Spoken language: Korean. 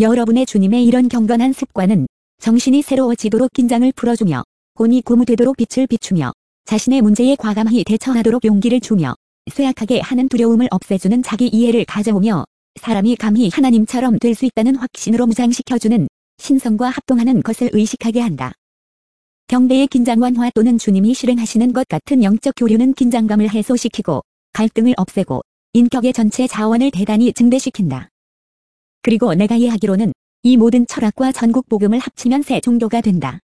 여러분의 주님의 이런 경건한 습관은 정신이 새로워지도록 긴장을 풀어주며 혼이 고무되도록 빛을 비추며 자신의 문제에 과감히 대처하도록 용기를 주며 쇠약하게 하는 두려움을 없애주는 자기 이해를 가져오며 사람이 감히 하나님처럼 될 수 있다는 확신으로 무장시켜주는 신성과 합동하는 것을 의식하게 한다. 경배의 긴장 완화 또는 주님이 실행하시는 것 같은 영적 교류는 긴장감을 해소시키고 갈등을 없애고 인격의 전체 자원을 대단히 증대시킨다. 그리고 내가 이해하기로는 이 모든 철학과 전국 복음을 합치면 새 종교가 된다.